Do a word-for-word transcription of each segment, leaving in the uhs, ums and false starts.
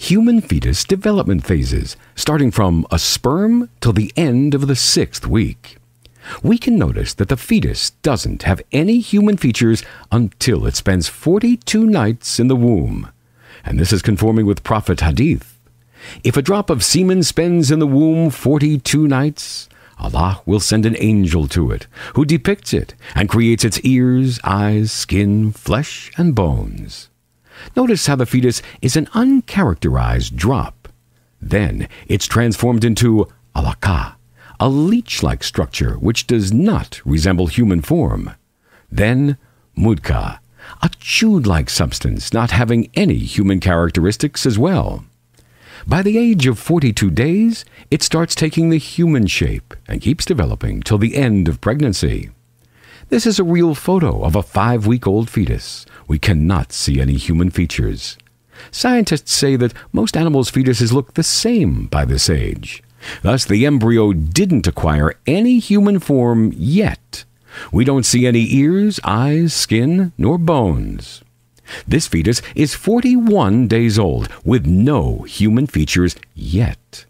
human fetus development phases, starting from a sperm till the end of the sixth week. We can notice that the fetus doesn't have any human features until it spends forty-two nights in the womb. And this is conforming with Prophet Hadith. If a drop of semen spends in the womb forty-two nights, Allah will send an angel to it, who depicts it and creates its ears, eyes, skin, flesh, and bones. Notice how the fetus is an uncharacterized drop. Then it's transformed into alaka, a leech-like structure which does not resemble human form. Then mudka, a chewed-like substance not having any human characteristics as well. By the age of forty-two days, it starts taking the human shape and keeps developing till the end of pregnancy. This is a real photo of a five-week-old fetus. We cannot see any human features. Scientists say that most animals' fetuses look the same by this age. Thus, the embryo didn't acquire any human form yet. We don't see any ears, eyes, skin, nor bones. This fetus is forty-one days old, with no human features yet.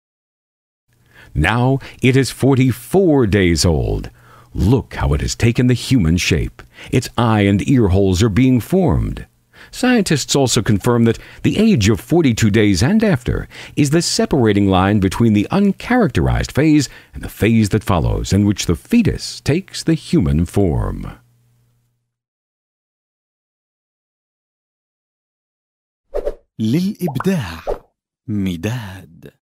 Now it is forty-four days old. Look how it has taken the human shape. Its eye and ear holes are being formed. Scientists also confirm that the age of forty-two days and after is the separating line between the uncharacterized phase and the phase that follows, in which the fetus takes the human form. للإبداع مداد.